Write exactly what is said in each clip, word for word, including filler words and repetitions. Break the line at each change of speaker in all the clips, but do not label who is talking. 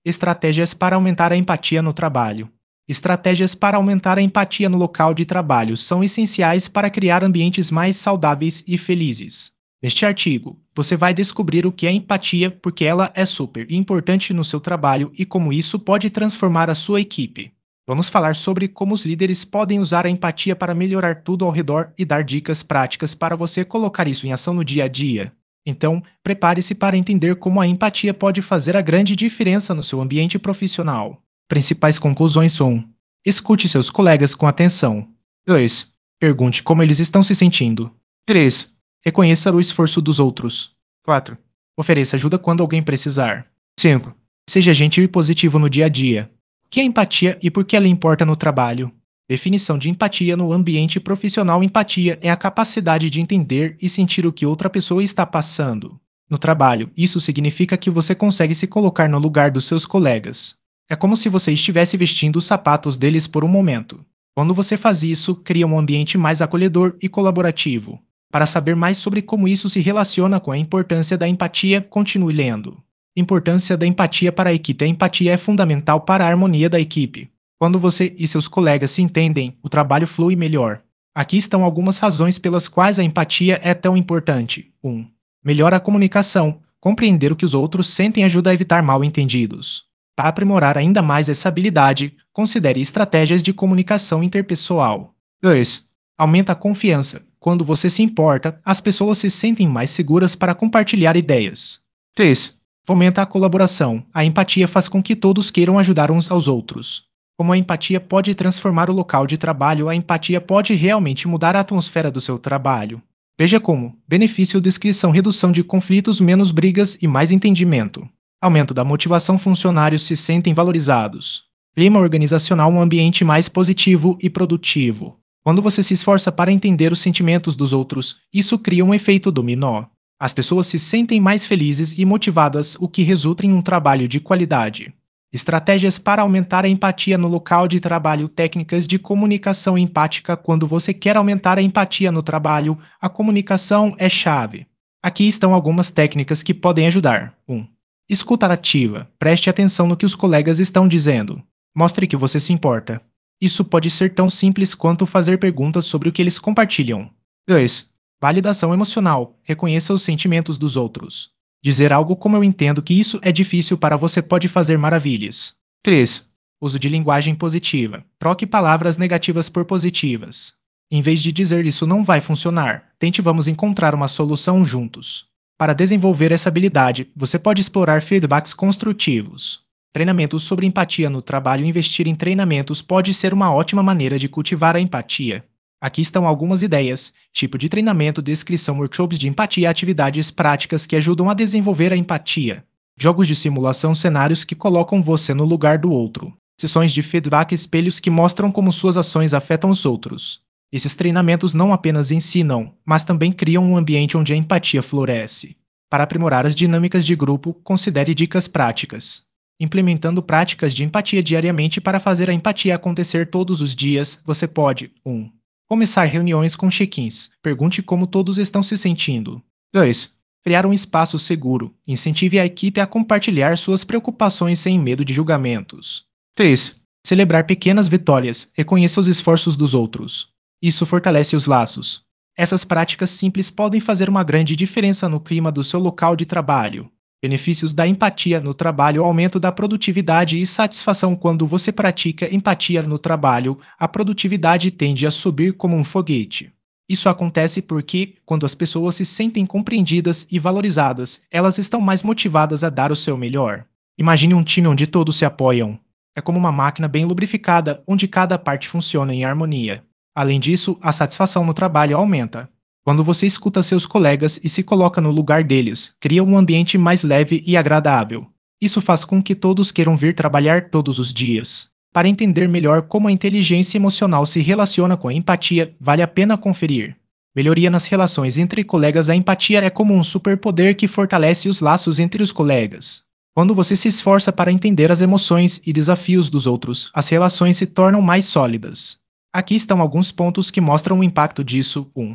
Estratégias para aumentar a empatia no trabalho. Estratégias para aumentar a empatia no local de trabalho são essenciais para criar ambientes mais saudáveis e felizes. Neste artigo, você vai descobrir o que é empatia, porque ela é super importante no seu trabalho e como isso pode transformar a sua equipe. Vamos falar sobre como os líderes podem usar a empatia para melhorar tudo ao redor e dar dicas práticas para você colocar isso em ação no dia a dia. Então, prepare-se para entender como a empatia pode fazer a grande diferença no seu ambiente profissional. Principais conclusões são: escute seus colegas com atenção. dois. Pergunte como eles estão se sentindo. três. Reconheça o esforço dos outros. quatro. Ofereça ajuda quando alguém precisar. cinco. Seja gentil e positivo no dia a dia. O que é empatia e por que ela importa no trabalho? Definição de empatia no ambiente profissional. Empatia é a capacidade de entender e sentir o que outra pessoa está passando. No trabalho, isso significa que você consegue se colocar no lugar dos seus colegas. É como se você estivesse vestindo os sapatos deles por um momento. Quando você faz isso, cria um ambiente mais acolhedor e colaborativo. Para saber mais sobre como isso se relaciona com a importância da empatia, continue lendo. Importância da empatia para a equipe. A empatia é fundamental para a harmonia da equipe. Quando você e seus colegas se entendem, o trabalho flui melhor. Aqui estão algumas razões pelas quais a empatia é tão importante. um. Melhora a comunicação. Compreender o que os outros sentem ajuda a evitar mal-entendidos. Para aprimorar ainda mais essa habilidade, considere estratégias de comunicação interpessoal. dois. Aumenta a confiança. Quando você se importa, as pessoas se sentem mais seguras para compartilhar ideias. três. Fomenta a colaboração. A empatia faz com que todos queiram ajudar uns aos outros. Como a empatia pode transformar o local de trabalho, a empatia pode realmente mudar a atmosfera do seu trabalho. Veja como: benefício, descrição, redução de conflitos, menos brigas e mais entendimento. Aumento da motivação, funcionários se sentem valorizados. Clima organizacional, um ambiente mais positivo e produtivo. Quando você se esforça para entender os sentimentos dos outros, isso cria um efeito dominó. As pessoas se sentem mais felizes e motivadas, o que resulta em um trabalho de qualidade. Estratégias para aumentar a empatia no local de trabalho. Técnicas de comunicação empática. Quando você quer aumentar a empatia no trabalho, a comunicação é chave. Aqui estão algumas técnicas que podem ajudar. um. Escuta ativa. Preste atenção no que os colegas estão dizendo. Mostre que você se importa. Isso pode ser tão simples quanto fazer perguntas sobre o que eles compartilham. dois. Validação emocional. Reconheça os sentimentos dos outros. Dizer algo como "eu entendo que isso é difícil para você" pode fazer maravilhas. três. Uso de linguagem positiva. Troque palavras negativas por positivas. Em vez de dizer "isso não vai funcionar", tente "vamos encontrar uma solução juntos". Para desenvolver essa habilidade, você pode explorar feedbacks construtivos. Treinamentos sobre empatia no trabalho. Investir em treinamentos pode ser uma ótima maneira de cultivar a empatia. Aqui estão algumas ideias: tipo de treinamento, descrição, workshops de empatia, atividades práticas que ajudam a desenvolver a empatia, jogos de simulação, cenários que colocam você no lugar do outro, sessões de feedback, espelhos que mostram como suas ações afetam os outros. Esses treinamentos não apenas ensinam, mas também criam um ambiente onde a empatia floresce. Para aprimorar as dinâmicas de grupo, considere dicas práticas. Implementando práticas de empatia diariamente. Para fazer a empatia acontecer todos os dias, você pode: um. Começar reuniões com check-ins. Pergunte como todos estão se sentindo. dois. Criar um espaço seguro. Incentive a equipe a compartilhar suas preocupações sem medo de julgamentos. três. Celebrar pequenas vitórias. Reconheça os esforços dos outros. Isso fortalece os laços. Essas práticas simples podem fazer uma grande diferença no clima do seu local de trabalho. Benefícios da empatia no trabalho. Aumento da produtividade e satisfação. Quando você pratica empatia no trabalho, a produtividade tende a subir como um foguete. Isso acontece porque, quando as pessoas se sentem compreendidas e valorizadas, elas estão mais motivadas a dar o seu melhor. Imagine um time onde todos se apoiam. É como uma máquina bem lubrificada, onde cada parte funciona em harmonia. Além disso, a satisfação no trabalho aumenta. Quando você escuta seus colegas e se coloca no lugar deles, cria um ambiente mais leve e agradável. Isso faz com que todos queiram vir trabalhar todos os dias. Para entender melhor como a inteligência emocional se relaciona com a empatia, vale a pena conferir. Melhoria nas relações entre colegas. A empatia é como um superpoder que fortalece os laços entre os colegas. Quando você se esforça para entender as emoções e desafios dos outros, as relações se tornam mais sólidas. Aqui estão alguns pontos que mostram o impacto disso. um.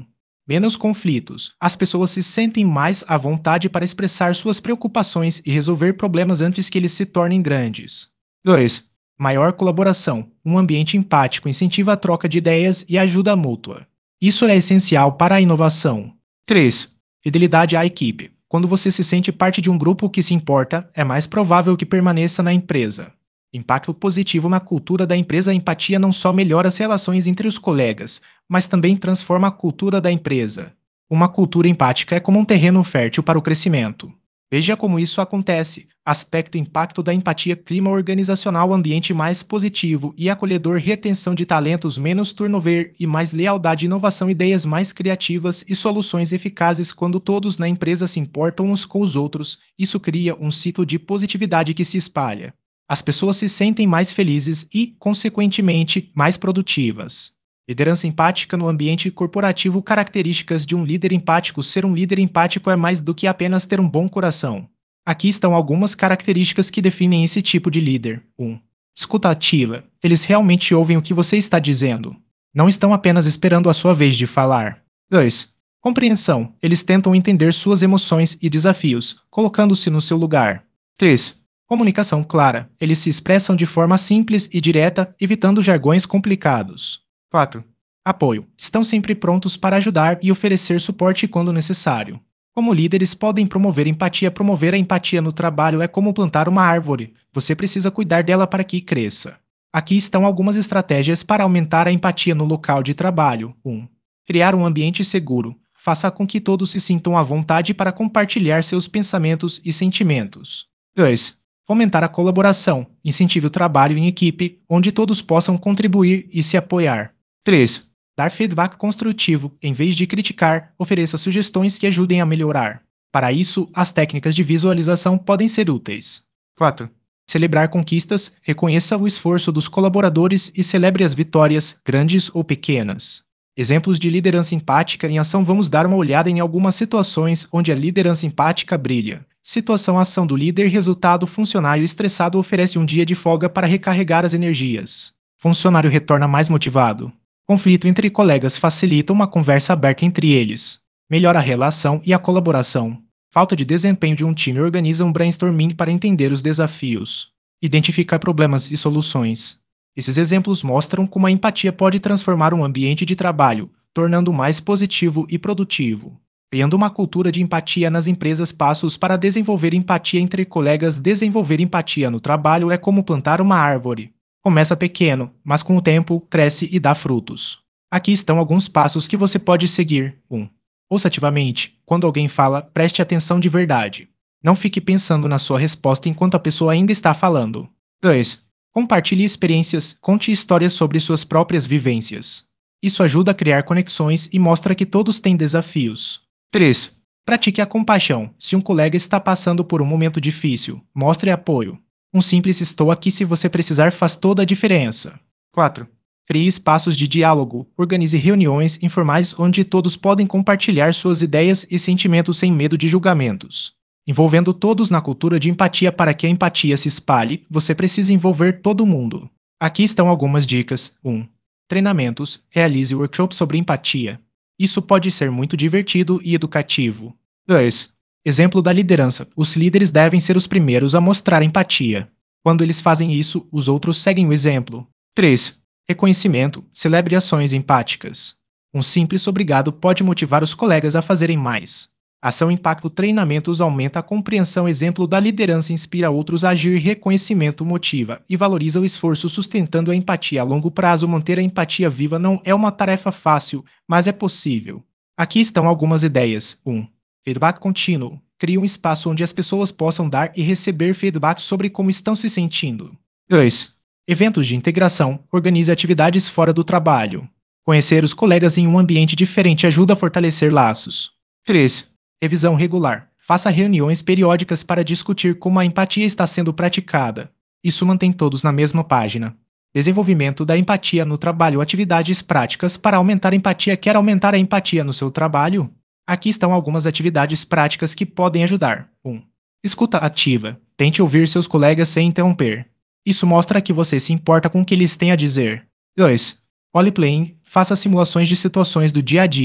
Menos conflitos. As pessoas se sentem mais à vontade para expressar suas preocupações e resolver problemas antes que eles se tornem grandes. dois. Maior colaboração. Um ambiente empático incentiva a troca de ideias e ajuda mútua. Isso é essencial para a inovação. três. Fidelidade à equipe. Quando você se sente parte de um grupo que se importa, é mais provável que permaneça na empresa. Impacto positivo na cultura da empresa. A empatia não só melhora as relações entre os colegas, mas também transforma a cultura da empresa. Uma cultura empática é como um terreno fértil para o crescimento. Veja como isso acontece. Aspecto impacto da empatia: clima organizacional, ambiente mais positivo e acolhedor, retenção de talentos, menos turnover e mais lealdade, inovação, ideias mais criativas e soluções eficazes. Quando todos na empresa se importam uns com os outros, isso cria um ciclo de positividade que se espalha. As pessoas se sentem mais felizes e, consequentemente, mais produtivas. Liderança empática no ambiente corporativo. Características de um líder empático. Ser um líder empático é mais do que apenas ter um bom coração. Aqui estão algumas características que definem esse tipo de líder. um. Escuta ativa. Eles realmente ouvem o que você está dizendo. Não estão apenas esperando a sua vez de falar. dois. Compreensão. Eles tentam entender suas emoções e desafios, colocando-se no seu lugar. três. Comunicação clara. Eles se expressam de forma simples e direta, evitando jargões complicados. quatro. Apoio. Estão sempre prontos para ajudar e oferecer suporte quando necessário. Como líderes, podem promover empatia. Promover a empatia no trabalho é como plantar uma árvore. Você precisa cuidar dela para que cresça. Aqui estão algumas estratégias para aumentar a empatia no local de trabalho. um. Criar um ambiente seguro. Faça com que todos se sintam à vontade para compartilhar seus pensamentos e sentimentos. dois. Fomentar a colaboração. Incentive o trabalho em equipe, onde todos possam contribuir e se apoiar. três. Dar feedback construtivo. Em vez de criticar, ofereça sugestões que ajudem a melhorar. Para isso, as técnicas de visualização podem ser úteis. quatro. Celebrar conquistas. Reconheça o esforço dos colaboradores e celebre as vitórias, grandes ou pequenas. Exemplos de liderança empática em ação. Vamos dar uma olhada em algumas situações onde a liderança empática brilha. Situação: ação do líder. Resultado: funcionário estressado oferece um dia de folga para recarregar as energias. Funcionário retorna mais motivado. Conflito entre colegas facilita uma conversa aberta entre eles. Melhora a relação e a colaboração. Falta de desempenho de um time. Organiza um brainstorming para entender os desafios. Identificar problemas e soluções. Esses exemplos mostram como a empatia pode transformar um ambiente de trabalho, tornando-o mais positivo e produtivo. Criando uma cultura de empatia nas empresas. Passos para desenvolver empatia entre colegas. Desenvolver empatia no trabalho é como plantar uma árvore. Começa pequeno, mas com o tempo cresce e dá frutos. Aqui estão alguns passos que você pode seguir. um. Ouça ativamente. Quando alguém fala, preste atenção de verdade. Não fique pensando na sua resposta enquanto a pessoa ainda está falando. dois. Compartilhe experiências. Conte histórias sobre suas próprias vivências. Isso ajuda a criar conexões e mostra que todos têm desafios. três. Pratique a compaixão. Se um colega está passando por um momento difícil, mostre apoio. Um simples "estou aqui se você precisar" faz toda a diferença. quatro. Crie espaços de diálogo. Organize reuniões informais onde todos podem compartilhar suas ideias e sentimentos sem medo de julgamentos. Envolvendo todos na cultura de empatia. Para que a empatia se espalhe, você precisa envolver todo mundo. Aqui estão algumas dicas. um. Treinamentos. Realize workshops sobre empatia. Isso pode ser muito divertido e educativo. dois. Exemplo da liderança. Os líderes devem ser os primeiros a mostrar empatia. Quando eles fazem isso, os outros seguem o exemplo. três. Reconhecimento. Celebre ações empáticas. Um simples obrigado pode motivar os colegas a fazerem mais. Ação impacto. Treinamentos aumenta a compreensão. Exemplo da liderança inspira outros a agir. Reconhecimento motiva e valoriza o esforço, sustentando a empatia a longo prazo. Manter a empatia viva não é uma tarefa fácil, mas é possível. Aqui estão algumas ideias. um. Feedback contínuo. Crie um espaço onde as pessoas possam dar e receber feedback sobre como estão se sentindo. dois. Eventos de integração. Organize atividades fora do trabalho. Conhecer os colegas em um ambiente diferente ajuda a fortalecer laços. três. Revisão regular. Faça reuniões periódicas para discutir como a empatia está sendo praticada. Isso mantém todos na mesma página. Desenvolvimento da empatia no trabalho. Atividades práticas para aumentar a empatia. Quer aumentar a empatia no seu trabalho? Aqui estão algumas atividades práticas que podem ajudar. um. Escuta ativa. Tente ouvir seus colegas sem interromper. Isso mostra que você se importa com o que eles têm a dizer. dois. Role-playing. Faça simulações de situações do dia a dia.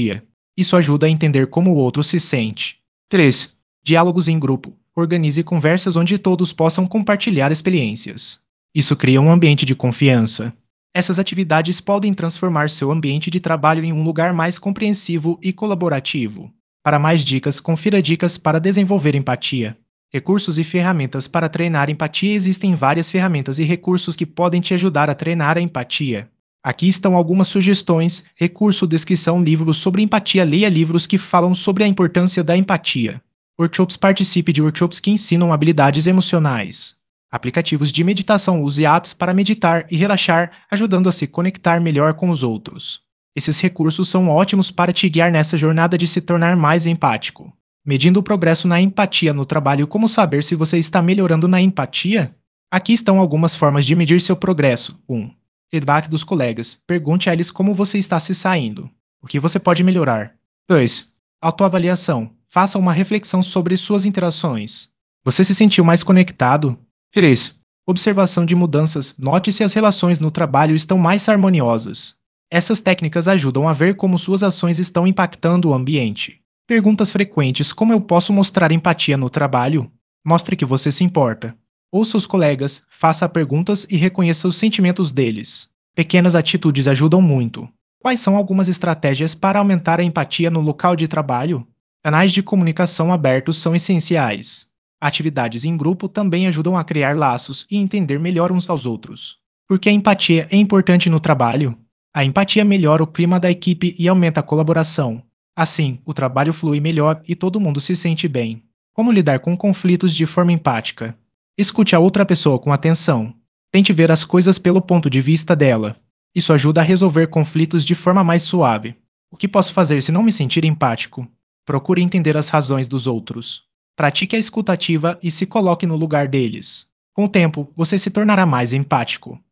Isso ajuda a entender como o outro se sente. três. Diálogos em grupo. Organize conversas onde todos possam compartilhar experiências. Isso cria um ambiente de confiança. Essas atividades podem transformar seu ambiente de trabalho em um lugar mais compreensivo e colaborativo. Para mais dicas, confira dicas para desenvolver empatia. Recursos e ferramentas para treinar empatia. Existem várias ferramentas e recursos que podem te ajudar a treinar a empatia. Aqui estão algumas sugestões: recurso, descrição, livros sobre empatia. Leia livros que falam sobre a importância da empatia. Workshops. Participe de workshops que ensinam habilidades emocionais. Aplicativos de meditação. Use apps para meditar e relaxar, ajudando a se conectar melhor com os outros. Esses recursos são ótimos para te guiar nessa jornada de se tornar mais empático. Medindo o progresso na empatia no trabalho. Como saber se você está melhorando na empatia? Aqui estão algumas formas de medir seu progresso. um. Feedback dos colegas. Pergunte a eles como você está se saindo. O que você pode melhorar? dois. Autoavaliação. Faça uma reflexão sobre suas interações. Você se sentiu mais conectado? três. Observação de mudanças. Note se as relações no trabalho estão mais harmoniosas. Essas técnicas ajudam a ver como suas ações estão impactando o ambiente. Perguntas frequentes. Como eu posso mostrar empatia no trabalho? Mostre que você se importa. Ouça os colegas, faça perguntas e reconheça os sentimentos deles. Pequenas atitudes ajudam muito. Quais são algumas estratégias para aumentar a empatia no local de trabalho? Canais de comunicação abertos são essenciais. Atividades em grupo também ajudam a criar laços e entender melhor uns aos outros. Por que a empatia é importante no trabalho? A empatia melhora o clima da equipe e aumenta a colaboração. Assim, o trabalho flui melhor e todo mundo se sente bem. Como lidar com conflitos de forma empática? Escute a outra pessoa com atenção. Tente ver as coisas pelo ponto de vista dela. Isso ajuda a resolver conflitos de forma mais suave. O que posso fazer se não me sentir empático? Procure entender as razões dos outros. Pratique a escuta ativa e se coloque no lugar deles. Com o tempo, você se tornará mais empático.